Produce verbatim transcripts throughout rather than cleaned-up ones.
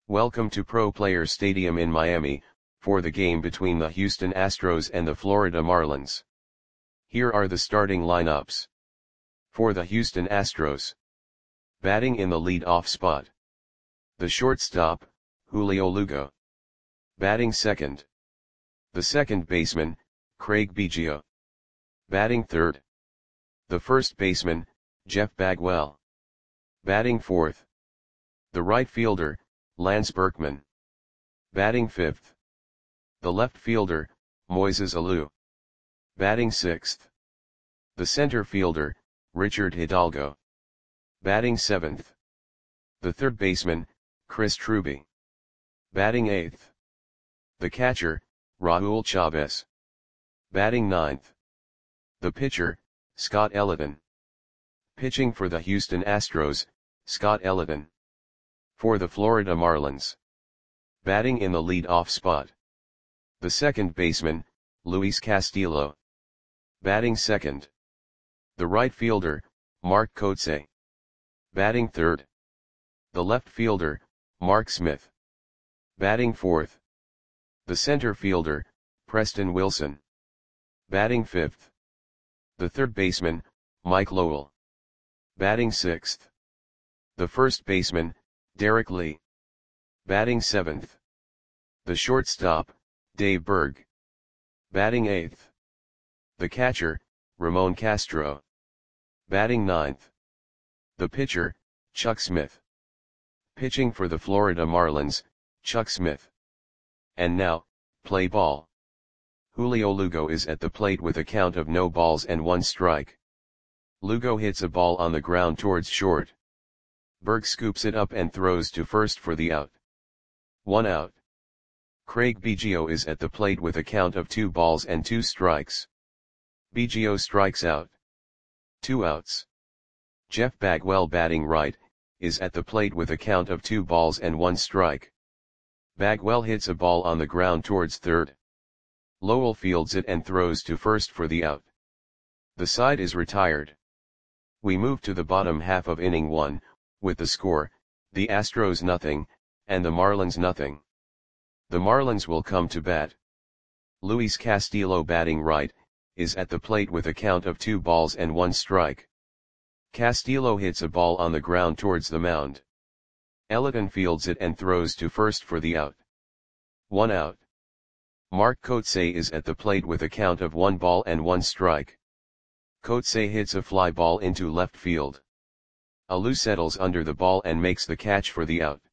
Welcome to Pro Players Stadium in Miami, for the game between the Houston Astros and the Florida Marlins. Here are the starting lineups. For the Houston Astros. Batting in the lead-off spot. The shortstop, Julio Lugo. Batting second. The second baseman, Craig Biggio. Batting third. The first baseman, Jeff Bagwell. Batting fourth. The right fielder, Lance Berkman. Batting fifth. The left fielder, Moises Alou. Batting sixth. The center fielder, Richard Hidalgo. Batting seventh. The third baseman, Chris Truby. Batting eighth. The catcher, Raul Chavez. Batting ninth. The pitcher, Scott Eloton. Pitching for the Houston Astros, Scott Eloton. For the Florida Marlins. Batting in the lead-off spot. The second baseman, Luis Castillo. Batting second. The right fielder, Mark Kotsay. Batting third. The left fielder, Mark Smith. Batting fourth. The center fielder, Preston Wilson. Batting fifth. The third baseman, Mike Lowell. Batting sixth. The first baseman, Derek Lee. Batting seventh. The shortstop, Dave Berg. Batting eighth. The catcher, Ramon Castro. Batting ninth. The pitcher, Chuck Smith. Pitching for the Florida Marlins, Chuck Smith. And now, play ball. Julio Lugo is at the plate with a count of no balls and one strike. Lugo hits a ball on the ground towards short. Berg scoops it up and throws to first for the out. One out. Craig Biggio is at the plate with a count of two balls and two strikes. Biggio strikes out. Two outs. Jeff Bagwell, batting right, is at the plate with a count of two balls and one strike. Bagwell hits a ball on the ground towards third. Lowell fields it and throws to first for the out. The side is retired. We move to the bottom half of inning one, with the score, the Astros nothing, and the Marlins nothing. The Marlins will come to bat. Luis Castillo, batting right, is at the plate with a count of two balls and one strike. Castillo hits a ball on the ground towards the mound. Eloton fields it and throws to first for the out. One out. Mark Kotsay is at the plate with a count of one ball and one strike. Kotsay hits a fly ball into left field. Alou settles under the ball and makes the catch for the out.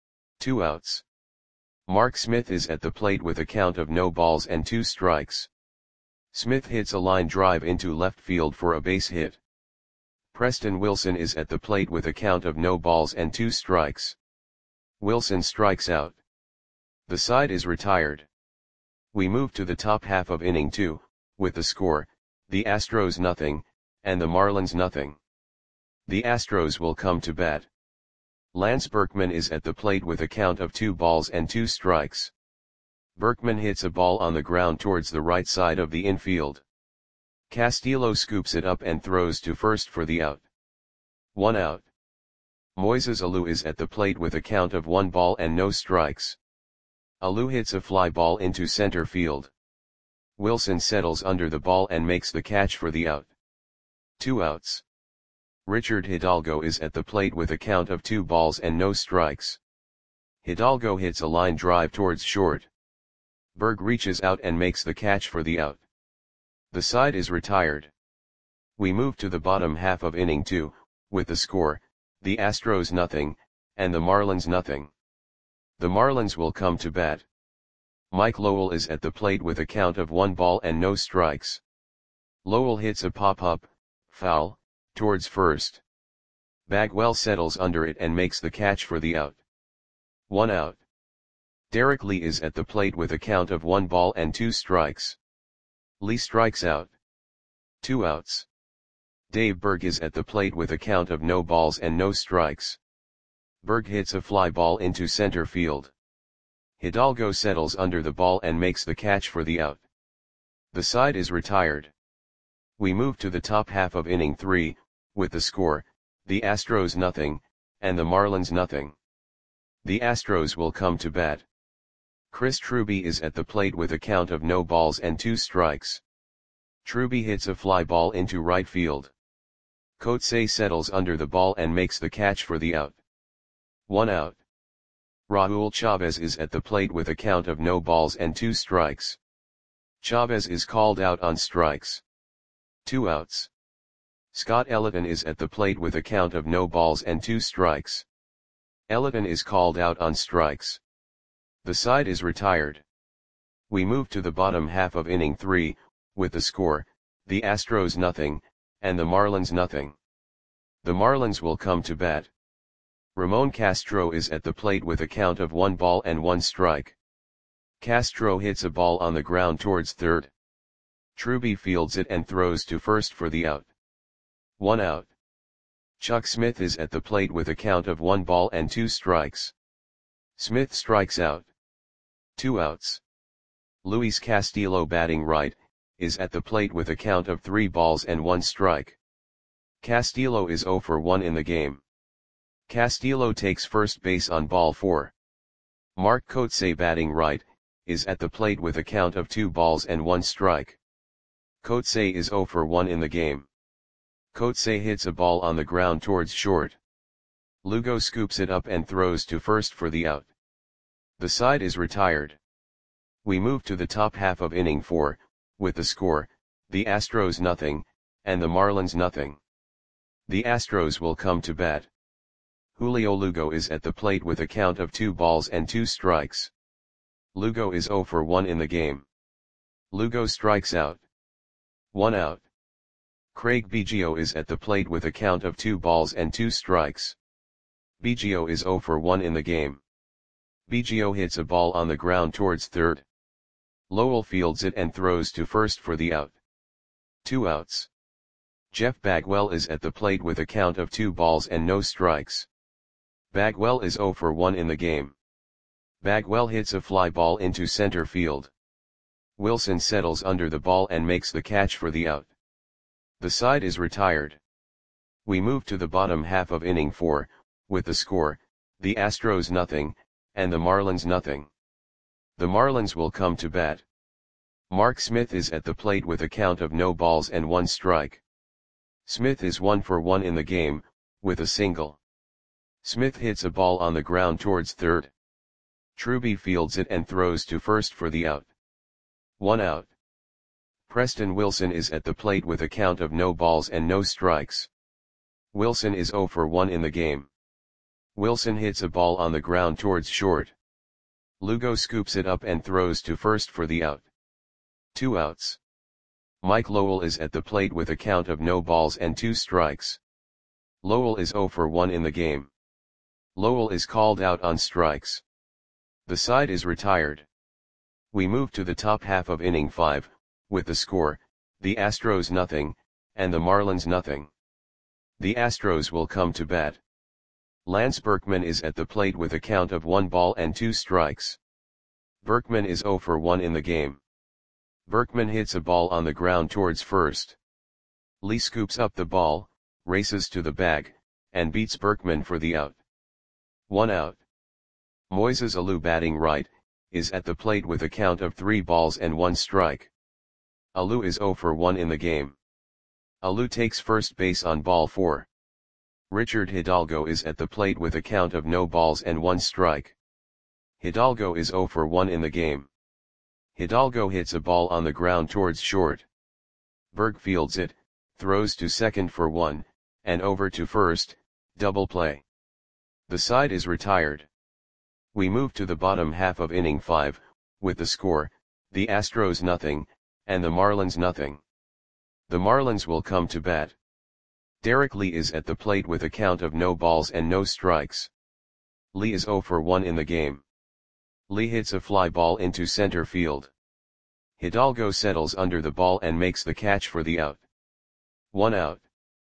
Two outs. Mark Smith is at the plate with a count of no balls and two strikes. Smith hits a line drive into left field for a base hit. Preston Wilson is at the plate with a count of no balls and two strikes. Wilson strikes out. The side is retired. We move to the top half of inning two, with the score, the Astros nothing, and the Marlins nothing. The Astros will come to bat. Lance Berkman is at the plate with a count of two balls and two strikes. Berkman hits a ball on the ground towards the right side of the infield. Castillo scoops it up and throws to first for the out. One out. Moises Alou is at the plate with a count of one ball and no strikes. Alou hits a fly ball into center field. Wilson settles under the ball and makes the catch for the out. Two outs. Richard Hidalgo is at the plate with a count of two balls and no strikes. Hidalgo hits a line drive towards short. Berg reaches out and makes the catch for the out. The side is retired. We move to the bottom half of inning two, with the score, the Astros nothing, and the Marlins nothing. The Marlins will come to bat. Mike Lowell is at the plate with a count of one ball and no strikes. Lowell hits a pop-up, foul, towards first. Bagwell settles under it and makes the catch for the out. One out. Derek Lee is at the plate with a count of one ball and two strikes. Lee strikes out. Two outs. Dave Berg is at the plate with a count of no balls and no strikes. Berg hits a fly ball into center field. Hidalgo settles under the ball and makes the catch for the out. The side is retired. We move to the top half of inning three, with the score, the Astros nothing, and the Marlins nothing. The Astros will come to bat. Chris Truby is at the plate with a count of no balls and two strikes. Truby hits a fly ball into right field. Kotsay settles under the ball and makes the catch for the out. One out. Raul Chavez is at the plate with a count of no balls and two strikes. Chavez is called out on strikes. Two outs. Scott Elliton is at the plate with a count of no balls and two strikes. Elliton is called out on strikes. The side is retired. We move to the bottom half of inning three, with the score, the Astros nothing, and the Marlins nothing. The Marlins will come to bat. Ramon Castro is at the plate with a count of one ball and one strike. Castro hits a ball on the ground towards third. Truby fields it and throws to first for the out. One out. Chuck Smith is at the plate with a count of one ball and two strikes. Smith strikes out. Two outs. Luis Castillo, batting right, is at the plate with a count of three balls and one strike. Castillo is zero for one in the game. Castillo takes first base on ball four. Mark Kotsay, batting right, is at the plate with a count of two balls and one strike. Kotsay is zero for one in the game. Kotsay hits a ball on the ground towards short. Lugo scoops it up and throws to first for the out. The side is retired. We move to the top half of inning four, with the score, the Astros nothing, and the Marlins nothing. The Astros will come to bat. Julio Lugo is at the plate with a count of two balls and two strikes. Lugo is zero for one in the game. Lugo strikes out. One out. Craig Biggio is at the plate with a count of two balls and two strikes. Biggio is zero for one in the game. Biggio hits a ball on the ground towards third. Lowell fields it and throws to first for the out. Two outs. Jeff Bagwell is at the plate with a count of two balls and no strikes. Bagwell is zero for one in the game. Bagwell hits a fly ball into center field. Wilson settles under the ball and makes the catch for the out. The side is retired. We move to the bottom half of inning four, with the score, the Astros nothing, and the Marlins nothing. The Marlins will come to bat. Mark Smith is at the plate with a count of no balls and one strike. Smith is one for one in the game, with a single. Smith hits a ball on the ground towards third. Truby fields it and throws to first for the out. One out. Preston Wilson is at the plate with a count of no balls and no strikes. Wilson is zero for one in the game. Wilson hits a ball on the ground towards short. Lugo scoops it up and throws to first for the out. Two outs. Mike Lowell is at the plate with a count of no balls and two strikes. Lowell is zero for one in the game. Lowell is called out on strikes. The side is retired. We move to the top half of inning five, with the score, the Astros nothing, and the Marlins nothing. The Astros will come to bat. Lance Berkman is at the plate with a count of one ball and two strikes. Berkman is zero for one in the game. Berkman hits a ball on the ground towards first. Lee scoops up the ball, races to the bag, and beats Berkman for the out. One out. Moises Alou, batting right, is at the plate with a count of three balls and one strike. Alou is zero for one in the game. Alou takes first base on ball four. Richard Hidalgo is at the plate with a count of no balls and one strike. Hidalgo is zero for one in the game. Hidalgo hits a ball on the ground towards short. Berg fields it, throws to second for one, and over to first, double play. The side is retired. We move to the bottom half of inning five, with the score, the Astros nothing, and the Marlins nothing. The Marlins will come to bat. Derek Lee is at the plate with a count of no balls and no strikes. Lee is zero for one in the game. Lee hits a fly ball into center field. Hidalgo settles under the ball and makes the catch for the out. One out.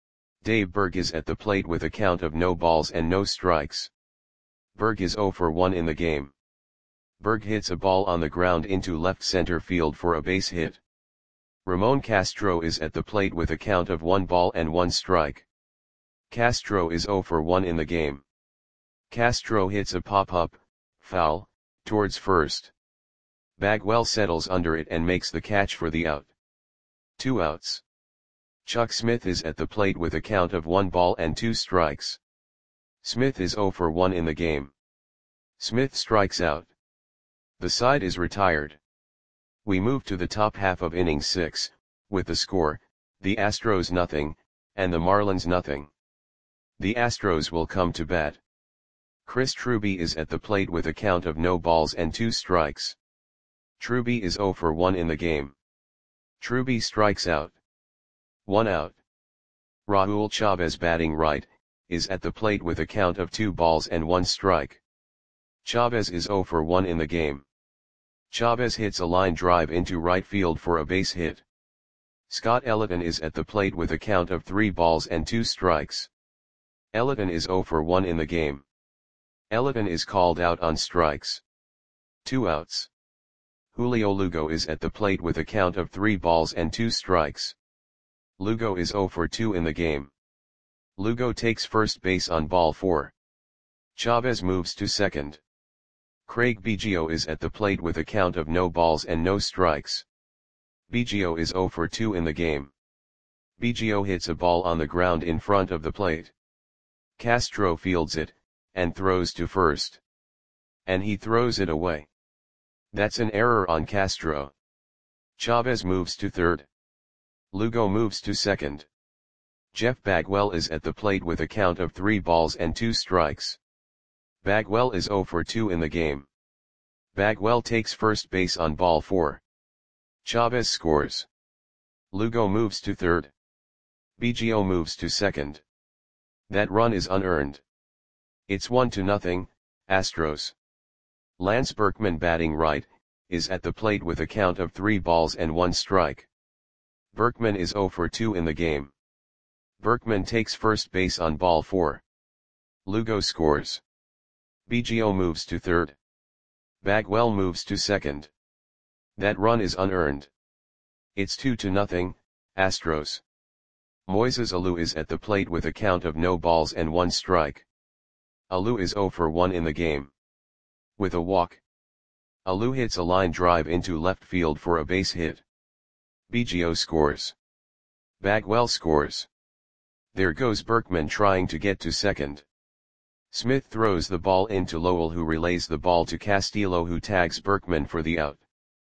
Dave Berg is at the plate with a count of no balls and no strikes. Berg is zero for one in the game. Berg hits a ball on the ground into left center field for a base hit. Ramon Castro is at the plate with a count of one ball and one strike. Castro is zero for one in the game. Castro hits a pop-up, foul, towards first. Bagwell settles under it and makes the catch for the out. Two outs. Chuck Smith is at the plate with a count of one ball and two strikes. Smith is zero for one in the game. Smith strikes out. The side is retired. We move to the top half of inning six, with the score, the Astros nothing, and the Marlins nothing. The Astros will come to bat. Chris Truby is at the plate with a count of no balls and two strikes. Truby is zero for one in the game. Truby strikes out. One out. Raul Chavez, batting right, is at the plate with a count of two balls and one strike. Chavez is zero for one in the game. Chavez hits a line drive into right field for a base hit. Scott Ellington is at the plate with a count of three balls and two strikes. Ellington is zero for one in the game. Ellington is called out on strikes. Two outs. Julio Lugo is at the plate with a count of three balls and two strikes. Lugo is zero for two in the game. Lugo takes first base on ball four. Chavez moves to second. Craig Biggio is at the plate with a count of no balls and no strikes. Biggio is zero for two in the game. Biggio hits a ball on the ground in front of the plate. Castro fields it, and throws to first. And he throws it away. That's an error on Castro. Chavez moves to third. Lugo moves to second. Jeff Bagwell is at the plate with a count of three balls and two strikes. Bagwell is zero for two in the game. Bagwell takes first base on ball four. Chavez scores. Lugo moves to third. Biggio moves to second. That run is unearned. It's one to nothing, Astros. Lance Berkman, batting right, is at the plate with a count of three balls and one strike. Berkman is zero for two in the game. Berkman takes first base on ball four. Lugo scores. Biggio moves to third. Bagwell moves to second. That run is unearned. It's two to nothing, Astros. Moises Alou is at the plate with a count of no balls and one strike. Alou is zero for one in the game. With a walk. Alou hits a line drive into left field for a base hit. Biggio scores. Bagwell scores. There goes Berkman trying to get to second. Smith throws the ball into Lowell, who relays the ball to Castillo, who tags Berkman for the out.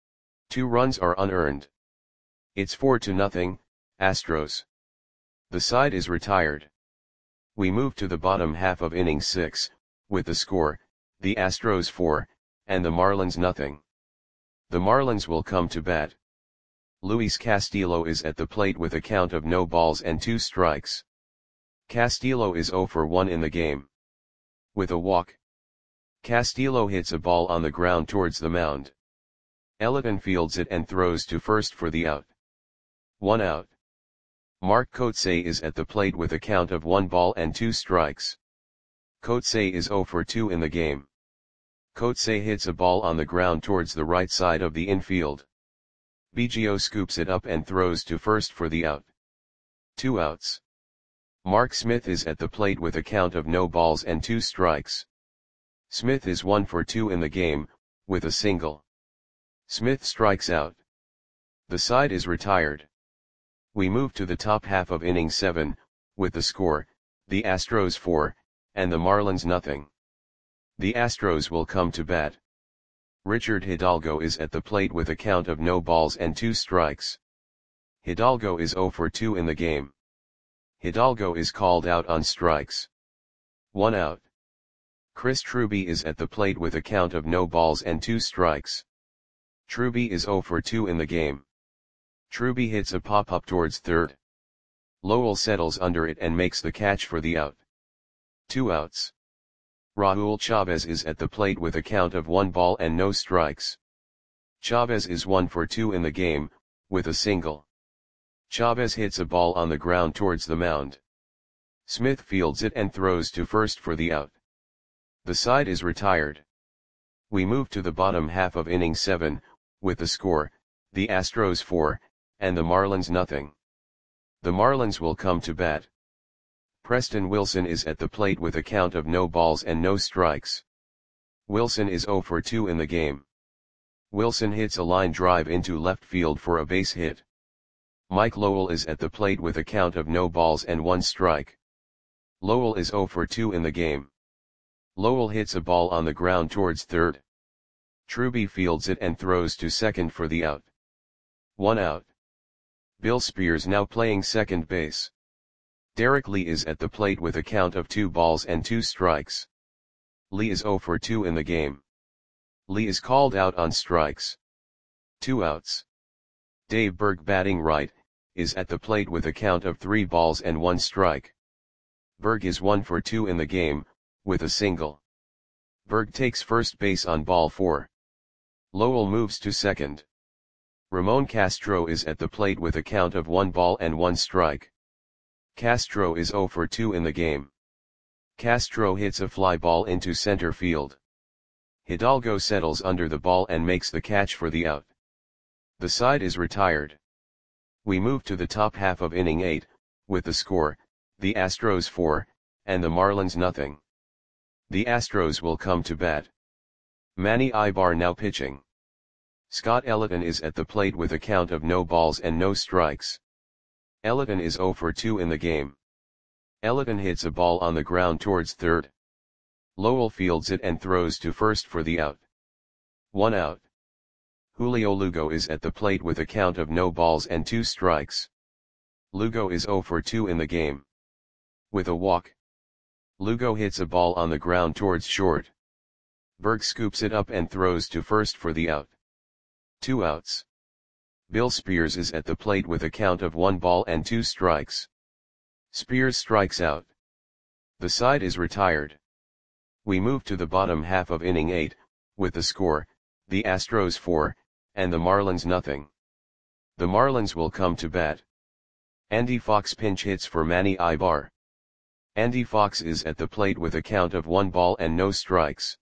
Two runs are unearned. It's four to nothing, Astros. The side is retired. We move to the bottom half of inning six, with the score, the Astros four, and the Marlins nothing. The Marlins will come to bat. Luis Castillo is at the plate with a count of no balls and two strikes. Castillo is zero for one in the game. With a walk. Castillo hits a ball on the ground towards the mound. Ellington fields it and throws to first for the out. One out. Mark Kotsay is at the plate with a count of one ball and two strikes. Kotsay is zero for two in the game. Kotsay hits a ball on the ground towards the right side of the infield. Biggio scoops it up and throws to first for the out. Two outs. Mark Smith is at the plate with a count of no balls and two strikes. Smith is one for two in the game, with a single. Smith strikes out. The side is retired. We move to the top half of inning seven, with the score, the Astros four, and the Marlins nothing. The Astros will come to bat. Richard Hidalgo is at the plate with a count of no balls and two strikes. Hidalgo is zero for two in the game. Hidalgo is called out on strikes. One out. Chris Truby is at the plate with a count of no balls and two strikes. Truby is zero for two in the game. Truby hits a pop-up towards third. Lowell settles under it and makes the catch for the out. Two outs. Raul Chavez is at the plate with a count of one ball and no strikes. Chavez is one for two in the game, with a single. Chavez hits a ball on the ground towards the mound. Smith fields it and throws to first for the out. The side is retired. We move to the bottom half of inning seven, with the score, the Astros four, and the Marlins nothing. The Marlins will come to bat. Preston Wilson is at the plate with a count of no balls and no strikes. Wilson is zero for two in the game. Wilson hits a line drive into left field for a base hit. Mike Lowell is at the plate with a count of no balls and one strike. Lowell is zero for two in the game. Lowell hits a ball on the ground towards third. Truby fields it and throws to second for the out. One out. Bill Spears now playing second base. Derek Lee is at the plate with a count of two balls and two strikes. Lee is zero for two in the game. Lee is called out on strikes. Two outs. Dave Berg batting right, is at the plate with a count of three balls and one strike. Berg is one for two in the game, with a single. Berg takes first base on ball four. Lowell moves to second. Ramon Castro is at the plate with a count of one ball and one strike. Castro is zero for two in the game. Castro hits a fly ball into center field. Hidalgo settles under the ball and makes the catch for the out. The side is retired. We move to the top half of inning eight, with the score, the Astros four, and the Marlins nothing. The Astros will come to bat. Manny Ibar now pitching. Scott Ellington is at the plate with a count of no balls and no strikes. Ellington is zero for two in the game. Ellington hits a ball on the ground towards third. Lowell fields it and throws to first for the out. One out. Julio Lugo is at the plate with a count of no balls and two strikes. Lugo is zero for two in the game. With a walk. Lugo hits a ball on the ground towards short. Berg scoops it up and throws to first for the out. Two outs. Bill Spears is at the plate with a count of one ball and two strikes. Spears strikes out. The side is retired. We move to the bottom half of inning eight, with the score, the Astros four, and the Marlins nothing. The Marlins will come to bat. Andy Fox pinch hits for Manny Ibar. Andy Fox is at the plate with a count of one ball and no strikes.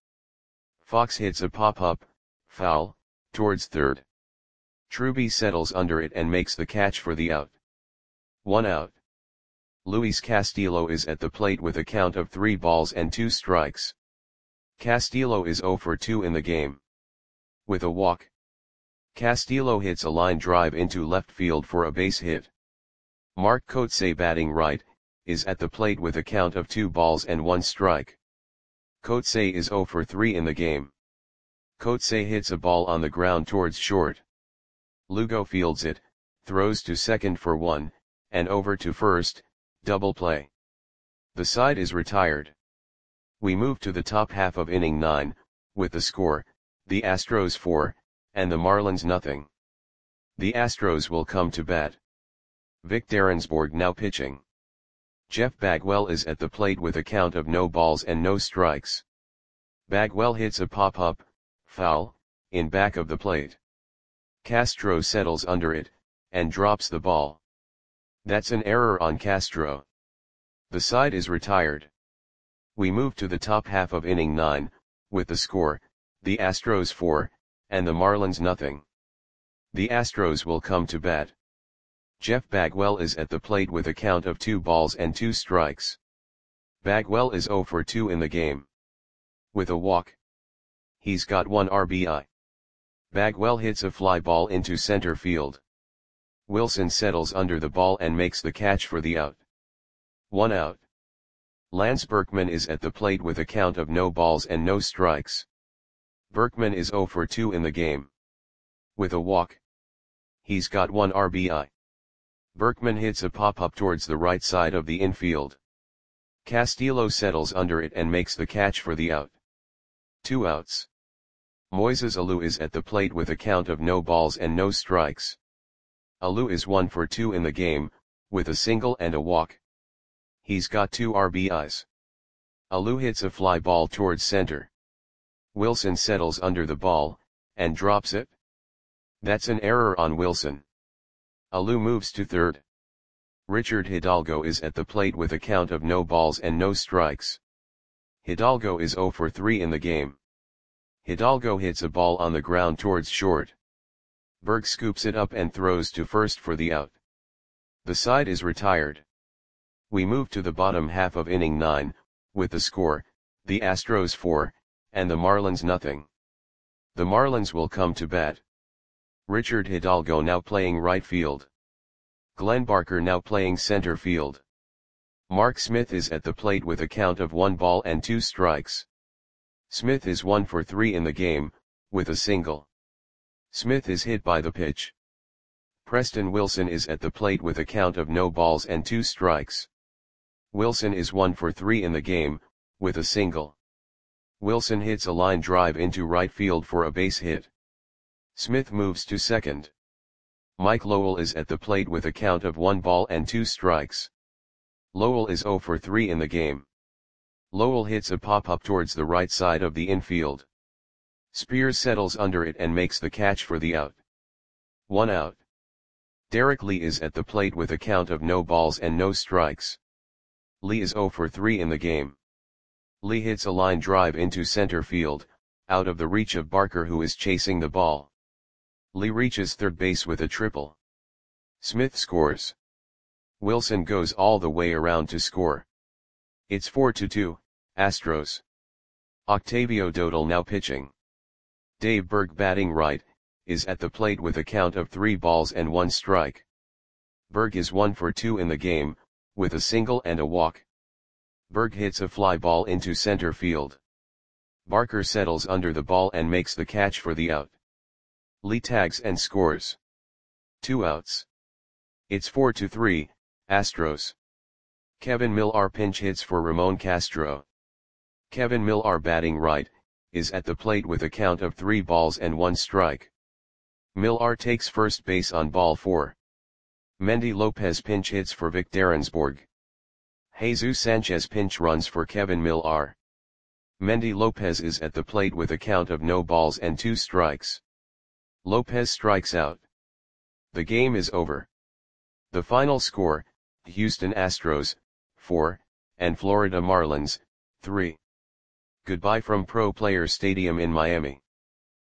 Fox hits a pop-up, foul, towards third. Truby settles under it and makes the catch for the out. One out. Luis Castillo is at the plate with a count of three balls and two strikes. Castillo is zero for two in the game. With a walk. Castillo hits a line drive into left field for a base hit. Mark Kotsay batting right, is at the plate with a count of two balls and one strike. Kotsay is zero for three in the game. Kotsay hits a ball on the ground towards short. Lugo fields it, throws to second for one, and over to first, double play. The side is retired. We move to the top half of inning nine, with the score, the Astros four, and the Marlins nothing. The Astros will come to bat. Vic Derensborg now pitching. Jeff Bagwell is at the plate with a count of no balls and no strikes. Bagwell hits a pop-up, foul, in back of the plate. Castro settles under it, and drops the ball. That's an error on Castro. The side is retired. We move to the top half of inning nine, with the score, the Astros four, and the Marlins nothing. The Astros will come to bat. Jeff Bagwell is at the plate with a count of two balls and two strikes. Bagwell is zero for two in the game. With a walk. He's got one R B I. Bagwell hits a fly ball into center field. Wilson settles under the ball and makes the catch for the out. One out. Lance Berkman is at the plate with a count of no balls and no strikes. Berkman is zero for two in the game. With a walk. He's got one R B I. Berkman hits a pop-up towards the right side of the infield. Castillo settles under it and makes the catch for the out. Two outs. Moises Alou is at the plate with a count of no balls and no strikes. Alou is one for two in the game, with a single and a walk. He's got two R B Is. Alou hits a fly ball towards center. Wilson settles under the ball, and drops it. That's an error on Wilson. Alou moves to third. Richard Hidalgo is at the plate with a count of no balls and no strikes. Hidalgo is zero for three in the game. Hidalgo hits a ball on the ground towards short. Berg scoops it up and throws to first for the out. The side is retired. We move to the bottom half of inning nine, with the score, the Astros four, and the Marlins nothing. The Marlins will come to bat. Richard Hidalgo now playing right field. Glenn Barker now playing center field. Mark Smith is at the plate with a count of one ball and two strikes. Smith is one for three in the game, with a single. Smith is hit by the pitch. Preston Wilson is at the plate with a count of no balls and two strikes. Wilson is one for three in the game, with a single. Wilson hits a line drive into right field for a base hit. Smith moves to second. Mike Lowell is at the plate with a count of one ball and two strikes. Lowell is zero for three in the game. Lowell hits a pop-up towards the right side of the infield. Spears settles under it and makes the catch for the out. One out. Derek Lee is at the plate with a count of no balls and no strikes. Lee is zero for three in the game. Lee hits a line drive into center field, out of the reach of Barker who is chasing the ball. Lee reaches third base with a triple. Smith scores. Wilson goes all the way around to score. It's four to two, Astros. Octavio Dotel now pitching. Dave Berg batting right, is at the plate with a count of three balls and one strike. Berg is one for two in the game, with a single and a walk. Berg hits a fly ball into center field. Barker settles under the ball and makes the catch for the out. Lee tags and scores. Two outs. It's four to three, Astros. Kevin Millar pinch hits for Ramon Castro. Kevin Millar batting right, is at the plate with a count of three balls and one strike. Millar takes first base on ball four. Mendy Lopez pinch hits for Vic Derensborg. Jesus Sanchez pinch runs for Kevin Millar. Mendy Lopez is at the plate with a count of no balls and two strikes. Lopez strikes out. The game is over. The final score, Houston Astros, four, and Florida Marlins, three. Goodbye from Pro Players Stadium in Miami.